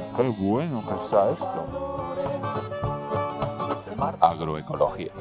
Qué bueno que está esto. Agroecología.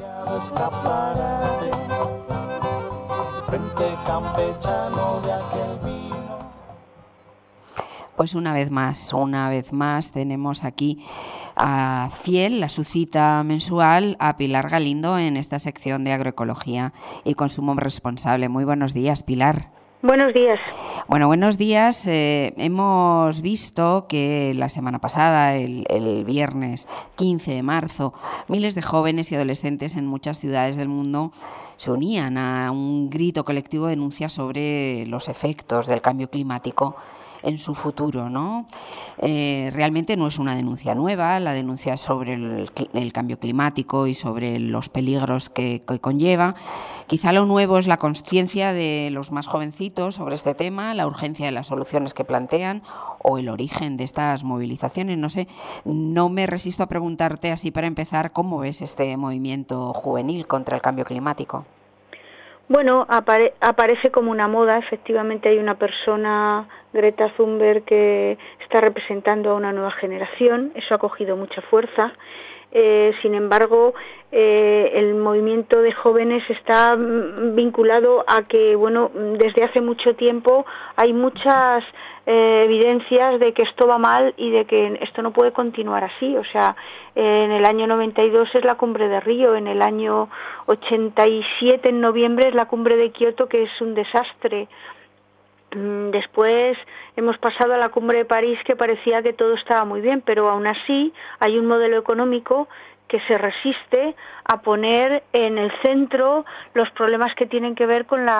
Pues una vez más tenemos aquí a Fiel, a su cita mensual, a Pilar Galindo en esta sección de agroecología y consumo responsable. Muy buenos días, Pilar. Buenos días. Bueno, buenos días. Hemos visto que la semana pasada, el viernes 15 de marzo, miles de jóvenes y adolescentes en muchas ciudades del mundo se unían a un grito colectivo de denuncia sobre los efectos del cambio climático en su futuro, ¿no? Realmente no es una denuncia nueva, la denuncia sobre el cambio climático y sobre los peligros que conlleva. Quizá lo nuevo es la conciencia de los más jovencitos sobre este tema, la urgencia de las soluciones que plantean o el origen de estas movilizaciones. No sé, no me resisto a preguntarte así para empezar, ¿cómo ves este movimiento juvenil contra el cambio climático? Bueno, aparece como una moda. Efectivamente hay una persona, Greta Thunberg, que está representando a una nueva generación. Eso ha cogido mucha fuerza. Sin embargo, el movimiento de jóvenes está vinculado a que, bueno, desde hace mucho tiempo hay muchas evidencias de que esto va mal y de que esto no puede continuar así. O sea, en el año 92 es la cumbre de Río, en el año 87, en noviembre, es la cumbre de Kioto, que es un desastre. Después hemos pasado a la cumbre de París, que parecía que todo estaba muy bien, pero aún así hay un modelo económico que se resiste a poner en el centro los problemas que tienen que ver con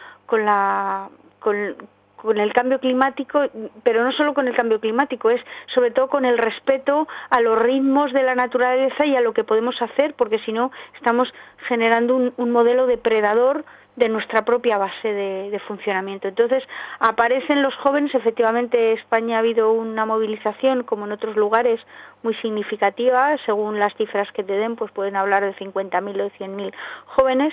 el cambio climático, pero no solo con el cambio climático, es sobre todo con el respeto a los ritmos de la naturaleza y a lo que podemos hacer, porque si no estamos generando un modelo depredador de nuestra propia base de funcionamiento. Entonces, aparecen los jóvenes. Efectivamente, en España ha habido una movilización, como en otros lugares, muy significativa. Según las cifras que te den, pues pueden hablar de 50.000 o de 100.000 jóvenes.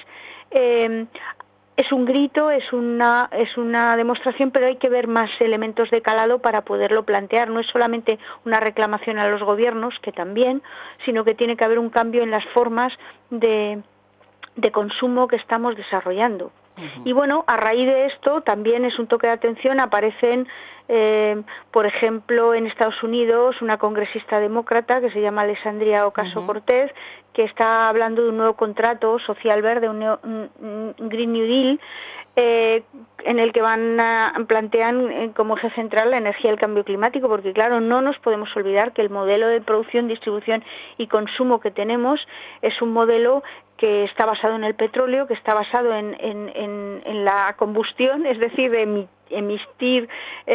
Es un grito, es una demostración, pero hay que ver más elementos de calado para poderlo plantear. No es solamente una reclamación a los gobiernos, que también, sino que tiene que haber un cambio en las formas de consumo que estamos desarrollando. Uh-huh. Y bueno, a raíz de esto también es un toque de atención. Aparecen, por ejemplo, en Estados Unidos, una congresista demócrata que se llama Alexandria Ocasio-Cortez, uh-huh, que está hablando de un nuevo contrato social verde, un Green New Deal, en el que plantean como eje central la energía y el cambio climático, porque claro, no nos podemos olvidar que el modelo de producción, distribución y consumo que tenemos es un modelo que está basado en el petróleo, que está basado en la combustión, es decir, de emitir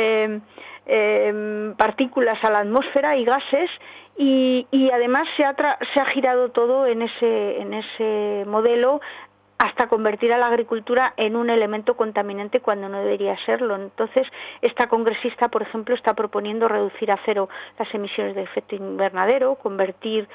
partículas a la atmósfera y gases, y además se ha girado todo en ese modelo hasta convertir a la agricultura en un elemento contaminante cuando no debería serlo. Entonces, esta congresista, por ejemplo, está proponiendo reducir a cero las emisiones de efecto invernadero, convertir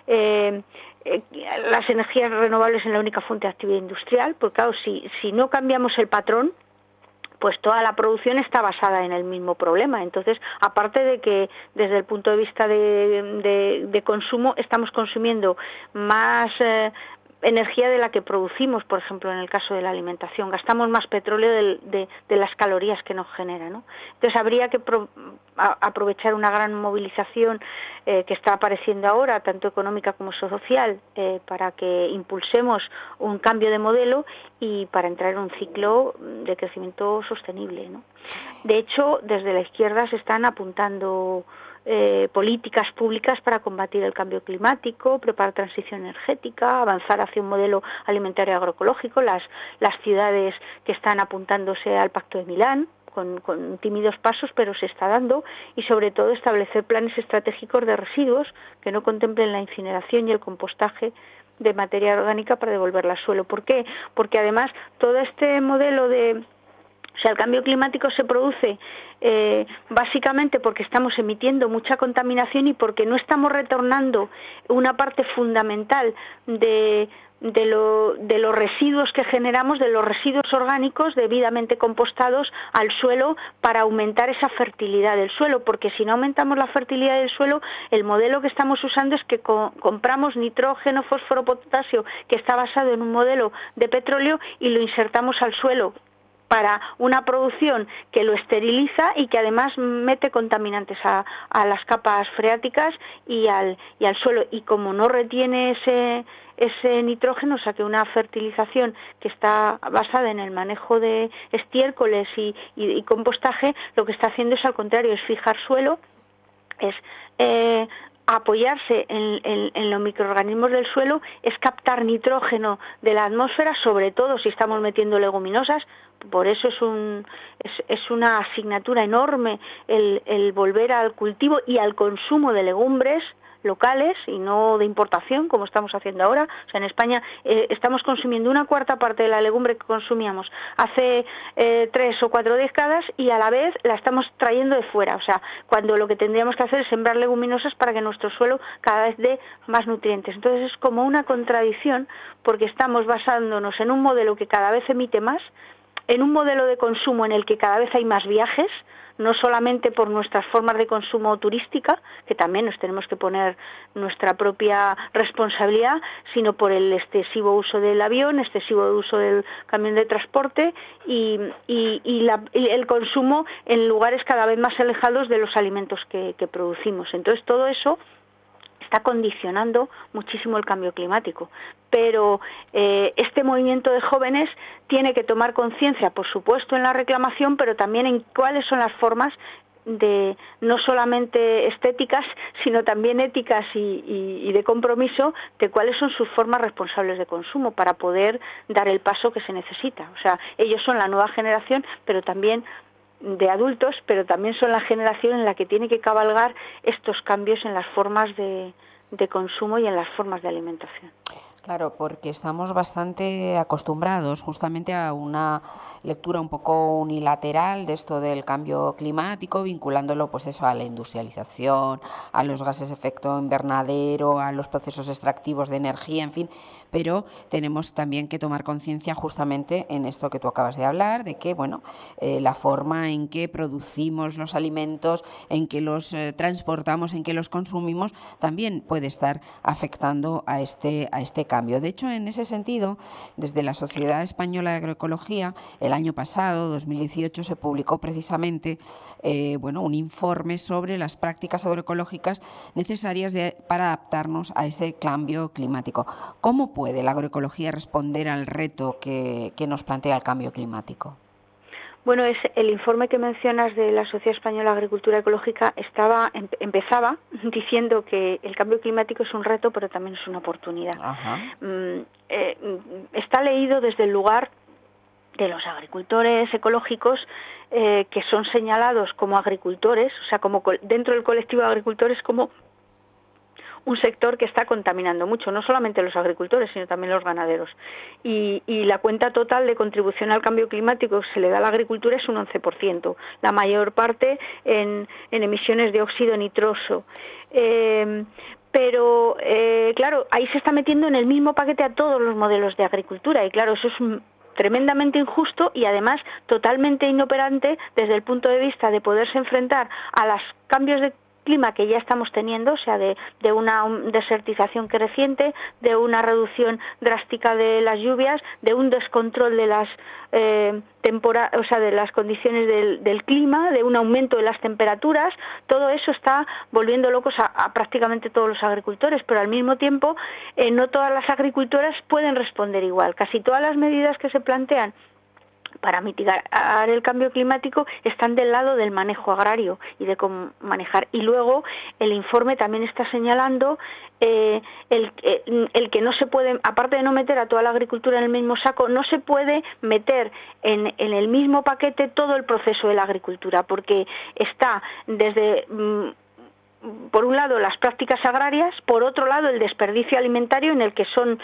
las energías renovables en la única fuente de actividad industrial, porque claro, si no cambiamos el patrón, pues toda la producción está basada en el mismo problema. Entonces, aparte de que desde el punto de vista de consumo estamos consumiendo más energía de la que producimos, por ejemplo, en el caso de la alimentación. Gastamos más petróleo de las calorías que nos genera, ¿no? Entonces, habría que aprovechar una gran movilización que está apareciendo ahora, tanto económica como social, para que impulsemos un cambio de modelo y para entrar en un ciclo de crecimiento sostenible, ¿no? De hecho, desde la izquierda se están apuntando políticas públicas para combatir el cambio climático, preparar transición energética, avanzar hacia un modelo alimentario agroecológico. Las ciudades que están apuntándose al Pacto de Milán, con tímidos pasos, pero se está dando, y sobre todo establecer planes estratégicos de residuos que no contemplen la incineración y el compostaje de materia orgánica para devolverla al suelo. ¿Por qué? Porque además todo este modelo de O sea, el cambio climático se produce básicamente porque estamos emitiendo mucha contaminación y porque no estamos retornando una parte fundamental de los residuos que generamos, de los residuos orgánicos debidamente compostados al suelo para aumentar esa fertilidad del suelo, porque si no aumentamos la fertilidad del suelo, el modelo que estamos usando es que compramos nitrógeno, fósforo, potasio, que está basado en un modelo de petróleo, y lo insertamos al suelo para una producción que lo esteriliza y que además mete contaminantes a las capas freáticas y al suelo, y como no retiene ese nitrógeno, o sea que una fertilización que está basada en el manejo de estiércoles y compostaje, lo que está haciendo es al contrario, es fijar suelo, es apoyarse en los microorganismos del suelo, es captar nitrógeno de la atmósfera, sobre todo si estamos metiendo leguminosas. Por eso es una asignatura enorme el volver al cultivo y al consumo de legumbres locales y no de importación, como estamos haciendo ahora. O sea, en España estamos consumiendo una cuarta parte de la legumbre que consumíamos hace 3 o 4 décadas, y a la vez la estamos trayendo de fuera. O sea, cuando lo que tendríamos que hacer es sembrar leguminosas para que nuestro suelo cada vez dé más nutrientes. Entonces es como una contradicción, porque estamos basándonos en un modelo que cada vez emite más, en un modelo de consumo en el que cada vez hay más viajes, no solamente por nuestras formas de consumo turística, que también nos tenemos que poner nuestra propia responsabilidad, sino por el excesivo uso del avión, excesivo uso del camión de transporte y el consumo en lugares cada vez más alejados de los alimentos que producimos. Entonces todo eso está condicionando muchísimo el cambio climático. Pero este movimiento de jóvenes tiene que tomar conciencia, por supuesto, en la reclamación, pero también en cuáles son las formas de no solamente estéticas, sino también éticas y de compromiso, de cuáles son sus formas responsables de consumo para poder dar el paso que se necesita. O sea, ellos son la nueva generación, pero también de adultos, pero también son la generación en la que tiene que cabalgar estos cambios en las formas de consumo y en las formas de alimentación. Claro, porque estamos bastante acostumbrados justamente a una lectura un poco unilateral de esto del cambio climático, vinculándolo pues eso a la industrialización, a los gases de efecto invernadero, a los procesos extractivos de energía, en fin, pero tenemos también que tomar conciencia justamente en esto que tú acabas de hablar, de que bueno, la forma en que producimos los alimentos, en que los transportamos, en que los consumimos, también puede estar afectando a este cambio. De hecho, en ese sentido, desde la Sociedad Española de Agroecología, el año pasado, 2018, se publicó precisamente un informe sobre las prácticas agroecológicas necesarias para adaptarnos a ese cambio climático. ¿Cómo puede la agroecología responder al reto que nos plantea el cambio climático? Bueno, es el informe que mencionas de la Sociedad Española de Agricultura Ecológica empezaba diciendo que el cambio climático es un reto, pero también es una oportunidad. Está leído desde el lugar de los agricultores ecológicos que son señalados como agricultores, o sea, como dentro del colectivo de agricultores como un sector que está contaminando mucho, no solamente los agricultores, sino también los ganaderos. Y la cuenta total de contribución al cambio climático que se le da a la agricultura es un 11%, la mayor parte en emisiones de óxido nitroso. Pero, claro, ahí se está metiendo en el mismo paquete a todos los modelos de agricultura, y claro, eso es tremendamente injusto y además totalmente inoperante desde el punto de vista de poderse enfrentar a los cambios de clima que ya estamos teniendo, o sea, de una desertización creciente, de una reducción drástica de las lluvias, de un descontrol de las de las condiciones del clima, de un aumento de las temperaturas. Todo eso está volviendo locos a prácticamente todos los agricultores, pero al mismo tiempo no todas las agricultoras pueden responder igual. Casi todas las medidas que se plantean para mitigar el cambio climático están del lado del manejo agrario y de cómo manejar. Y luego el informe también está señalando el que no se puede, aparte de no meter a toda la agricultura en el mismo saco, no se puede meter en el mismo paquete todo el proceso de la agricultura, porque está desde por un lado las prácticas agrarias, por otro lado el desperdicio alimentario, en el que son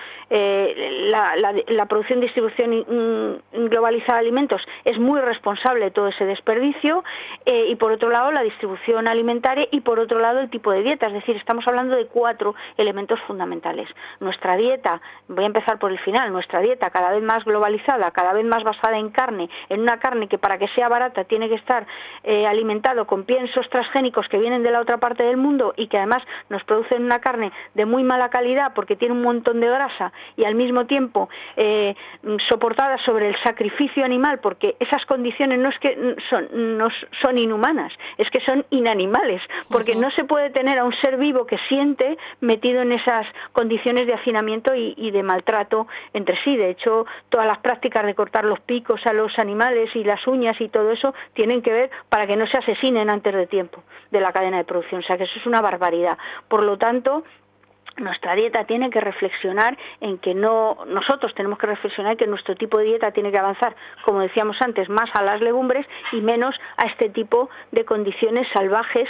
la producción, distribución globalizada de alimentos es muy responsable de todo ese desperdicio, y por otro lado la distribución alimentaria, y por otro lado el tipo de dieta. Es decir, estamos hablando de 4 elementos fundamentales. Nuestra dieta, voy a empezar por el final, nuestra dieta cada vez más globalizada, cada vez más basada en carne, en una carne que para que sea barata tiene que estar alimentado con piensos transgénicos que vienen de la otra parte del mundo y que además nos producen una carne de muy mala calidad porque tiene un montón de grasa, y al mismo tiempo soportada sobre el sacrificio animal, porque esas condiciones no es que son inhumanas, es que son inanimales, porque no se puede tener a un ser vivo que siente metido en esas condiciones de hacinamiento y de maltrato entre sí. De hecho, todas las prácticas de cortar los picos a los animales y las uñas y todo eso tienen que ver para que no se asesinen antes de tiempo de la cadena de producción. O sea, que eso es una barbaridad. Por lo tanto, nuestra dieta tiene que reflexionar en que nosotros tenemos que reflexionar que nuestro tipo de dieta tiene que avanzar, como decíamos antes, más a las legumbres y menos a este tipo de condiciones salvajes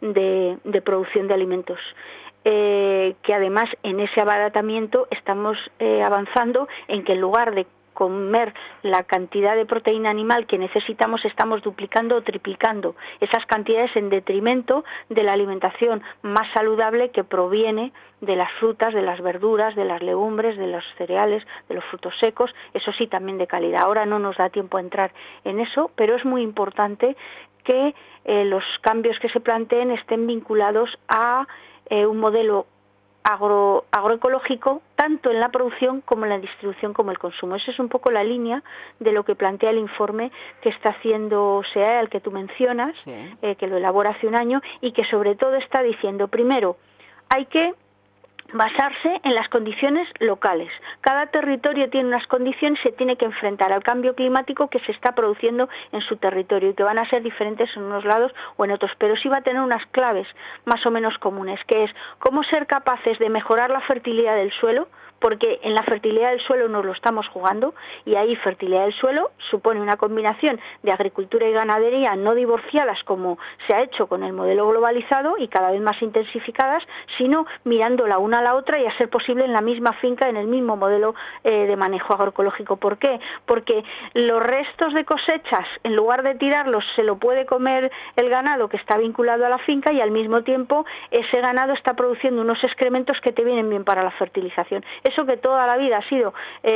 de producción de alimentos. Que además en ese abaratamiento estamos avanzando en que en lugar de comer la cantidad de proteína animal que necesitamos, estamos duplicando o triplicando esas cantidades en detrimento de la alimentación más saludable que proviene de las frutas, de las verduras, de las legumbres, de los cereales, de los frutos secos, eso sí, también de calidad. Ahora no nos da tiempo a entrar en eso, pero es muy importante que los cambios que se planteen estén vinculados a un modelo agroecológico, tanto en la producción como en la distribución como el consumo. Esa es un poco la línea de lo que plantea el informe que está haciendo SEAE, al que tú mencionas, sí. Que lo elabora hace un año, y que sobre todo está diciendo, primero, hay que basarse en las condiciones locales. Cada territorio tiene unas condiciones y se tiene que enfrentar al cambio climático que se está produciendo en su territorio y que van a ser diferentes en unos lados o en otros, pero sí va a tener unas claves más o menos comunes, que es cómo ser capaces de mejorar la fertilidad del suelo, porque en la fertilidad del suelo nos lo estamos jugando, y ahí fertilidad del suelo supone una combinación de agricultura y ganadería no divorciadas como se ha hecho con el modelo globalizado y cada vez más intensificadas, sino mirando la una a la otra y a ser posible en la misma finca, en el mismo modelo de manejo agroecológico. ¿Por qué? Porque los restos de cosechas, en lugar de tirarlos, se lo puede comer el ganado que está vinculado a la finca, y al mismo tiempo ese ganado está produciendo unos excrementos que te vienen bien para la fertilización. Eso que toda la vida ha sido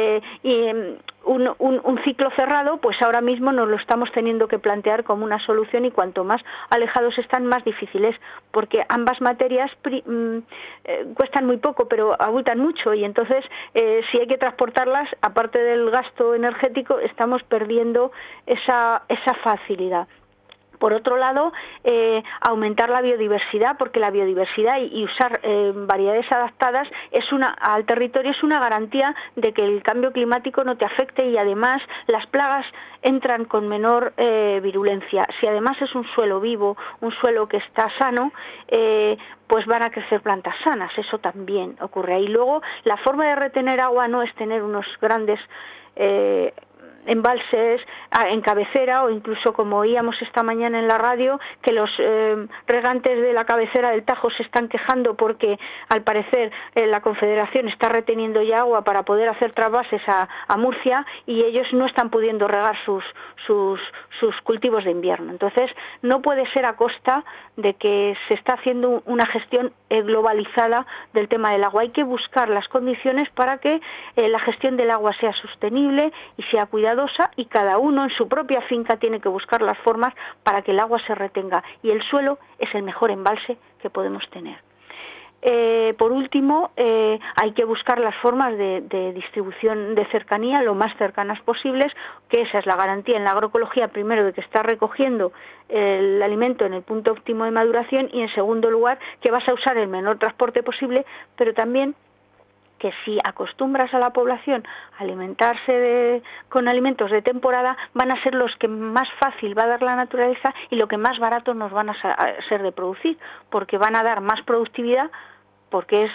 un ciclo cerrado, pues ahora mismo nos lo estamos teniendo que plantear como una solución, y cuanto más alejados están, más difíciles, porque ambas materias cuestan muy poco, pero abultan mucho, y entonces si hay que transportarlas, aparte del gasto energético, estamos perdiendo esa facilidad. Por otro lado, aumentar la biodiversidad, porque la biodiversidad y usar variedades adaptadas al territorio es una garantía de que el cambio climático no te afecte, y además las plagas entran con menor virulencia. Si además es un suelo vivo, un suelo que está sano, pues van a crecer plantas sanas. Eso también ocurre ahí. Luego, la forma de retener agua no es tener unos grandes embalses en cabecera, o incluso, como oíamos esta mañana en la radio, que los regantes de la cabecera del Tajo se están quejando porque al parecer la Confederación está reteniendo ya agua para poder hacer trasvases a Murcia, y ellos no están pudiendo regar sus cultivos de invierno. Entonces, no puede ser a costa de que se está haciendo una gestión globalizada del tema del agua. Hay que buscar las condiciones para que la gestión del agua sea sostenible y sea cuidadosa, y cada uno en su propia finca tiene que buscar las formas para que el agua se retenga, y el suelo es el mejor embalse que podemos tener. Por último, hay que buscar las formas de distribución de cercanía lo más cercanas posibles, que esa es la garantía en la agroecología, primero, de que está recogiendo el alimento en el punto óptimo de maduración, y en segundo lugar, que vas a usar el menor transporte posible, pero también que si acostumbras a la población a alimentarse con alimentos de temporada, van a ser los que más fácil va a dar la naturaleza y lo que más barato nos van a ser de producir, porque van a dar más productividad, porque es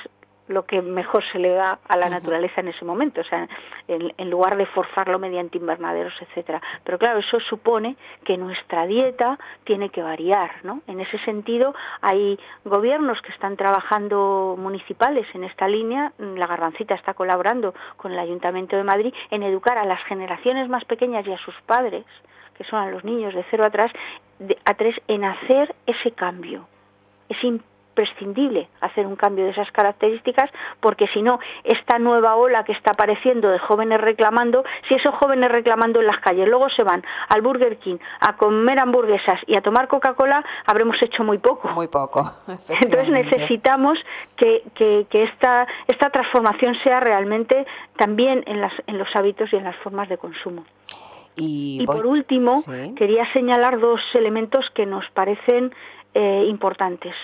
lo que mejor se le da a la naturaleza en ese momento, o sea, en lugar de forzarlo mediante invernaderos, etcétera. Pero claro, eso supone que nuestra dieta tiene que variar, ¿no? En ese sentido, hay gobiernos que están trabajando, municipales, en esta línea. La Garbancita está colaborando con el Ayuntamiento de Madrid en educar a las generaciones más pequeñas y a sus padres, que son a los niños de 0 a 3, en hacer ese cambio. Es imprescindible hacer un cambio de esas características, porque si no, esta nueva ola que está apareciendo de jóvenes reclamando, si esos jóvenes reclamando en las calles luego se van al Burger King a comer hamburguesas y a tomar Coca-Cola, habremos hecho muy poco. Muy poco. Entonces necesitamos que esta transformación sea realmente también en los hábitos y en las formas de consumo. Y por último, quería señalar 2 elementos que nos parecen importantes.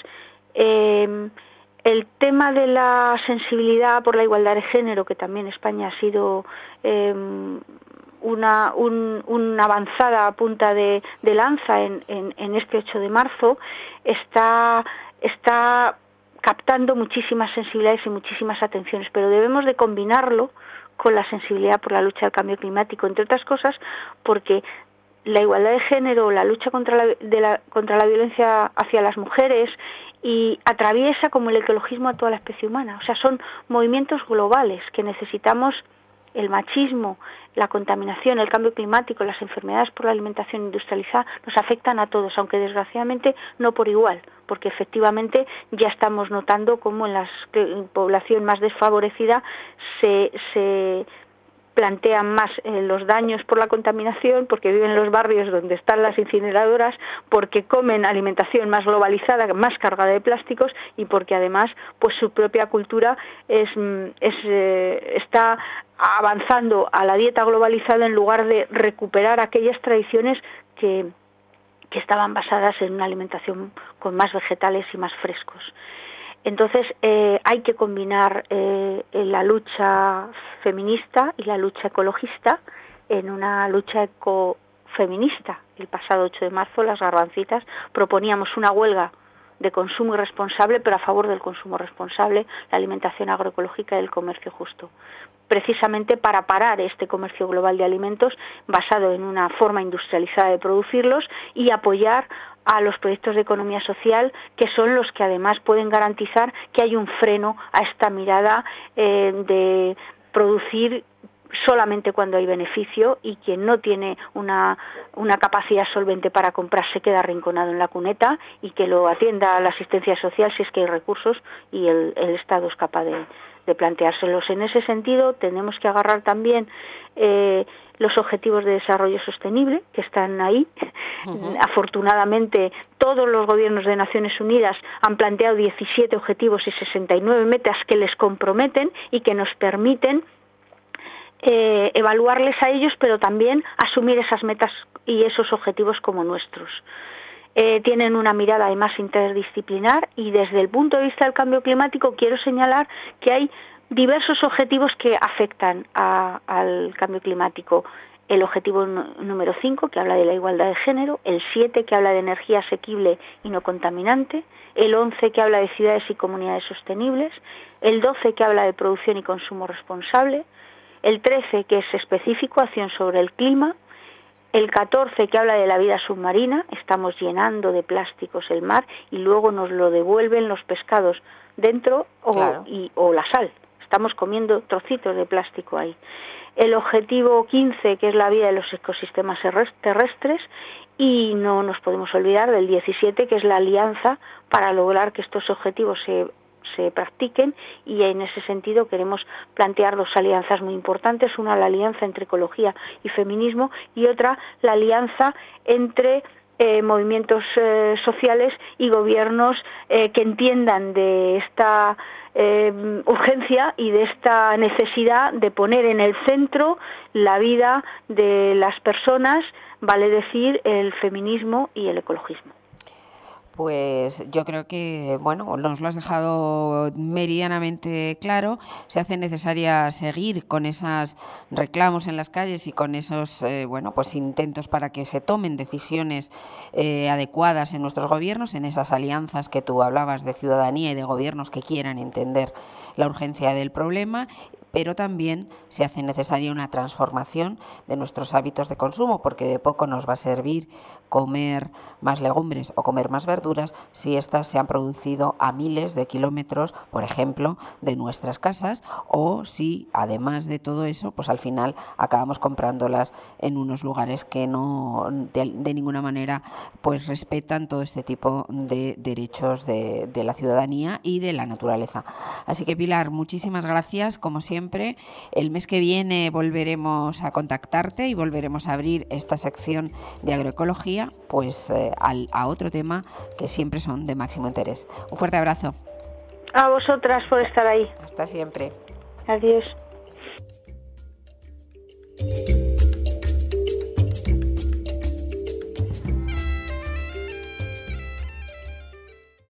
El tema de la sensibilidad por la igualdad de género, que también España ha sido una avanzada a punta de lanza en este 8 de marzo, está captando muchísimas sensibilidades y muchísimas atenciones, pero debemos de combinarlo con la sensibilidad por la lucha al cambio climático, entre otras cosas porque la igualdad de género, la lucha contra la violencia hacia las mujeres, y atraviesa como el ecologismo a toda la especie humana. O sea, son movimientos globales que necesitamos. El machismo, la contaminación, el cambio climático, las enfermedades por la alimentación industrializada nos afectan a todos, aunque desgraciadamente no por igual, porque efectivamente ya estamos notando cómo en la población más desfavorecida se plantean más los daños por la contaminación, porque viven en los barrios donde están las incineradoras, porque comen alimentación más globalizada, más cargada de plásticos, y porque además pues su propia cultura está avanzando a la dieta globalizada en lugar de recuperar aquellas tradiciones que estaban basadas en una alimentación con más vegetales y más frescos. Entonces hay que combinar la lucha feminista y la lucha ecologista en una lucha ecofeminista. El pasado 8 de marzo las Garbancitas proponíamos una huelga de consumo irresponsable, pero a favor del consumo responsable, la alimentación agroecológica y el comercio justo, precisamente para parar este comercio global de alimentos basado en una forma industrializada de producirlos y apoyar a los proyectos de economía social, que son los que además pueden garantizar que hay un freno a esta mirada de producir solamente cuando hay beneficio, y quien no tiene una capacidad solvente para comprar se queda arrinconado en la cuneta, y que lo atienda a la asistencia social si es que hay recursos y el Estado es capaz de planteárselos. En ese sentido tenemos que agarrar también los objetivos de desarrollo sostenible que están ahí. Afortunadamente todos los gobiernos de Naciones Unidas han planteado 17 objetivos y 69 metas que les comprometen y que nos permiten evaluarles a ellos, pero también asumir esas metas y esos objetivos como nuestros. Tienen una mirada además interdisciplinar, y desde el punto de vista del cambio climático quiero señalar que hay diversos objetivos que afectan al cambio climático. El objetivo número 5, que habla de la igualdad de género, el 7, que habla de energía asequible y no contaminante, el 11, que habla de ciudades y comunidades sostenibles, el 12, que habla de producción y consumo responsable, el 13, que es específico, acción sobre el clima, el 14, que habla de la vida submarina, estamos llenando de plásticos el mar y luego nos lo devuelven los pescados dentro o la sal, estamos comiendo trocitos de plástico ahí. El objetivo 15, que es la vida de los ecosistemas terrestres, y no nos podemos olvidar del 17, que es la alianza para lograr que estos objetivos se practiquen, y en ese sentido queremos plantear 2 alianzas muy importantes, una la alianza entre ecología y feminismo, y otra la alianza entre movimientos sociales y gobiernos que entiendan de esta urgencia y de esta necesidad de poner en el centro la vida de las personas, vale decir el feminismo y el ecologismo. Pues yo creo que, bueno, nos lo has dejado meridianamente claro. Se hace necesaria seguir con esos reclamos en las calles y con esos, pues intentos para que se tomen decisiones adecuadas en nuestros gobiernos, en esas alianzas que tú hablabas de ciudadanía y de gobiernos que quieran entender la urgencia del problema, pero también se hace necesaria una transformación de nuestros hábitos de consumo, porque de poco nos va a servir comer más legumbres o comer más verduras si éstas se han producido a miles de kilómetros, por ejemplo, de nuestras casas, o si, además de todo eso, pues al final acabamos comprándolas en unos lugares que no de ninguna manera pues respetan todo este tipo de derechos de la ciudadanía y de la naturaleza. Así que, Pilar, muchísimas gracias, como siempre. El mes que viene volveremos a contactarte y volveremos a abrir esta sección de agroecología, pues a otro tema que siempre son de máximo interés. Un fuerte abrazo. A vosotras por estar ahí. Hasta siempre. Adiós.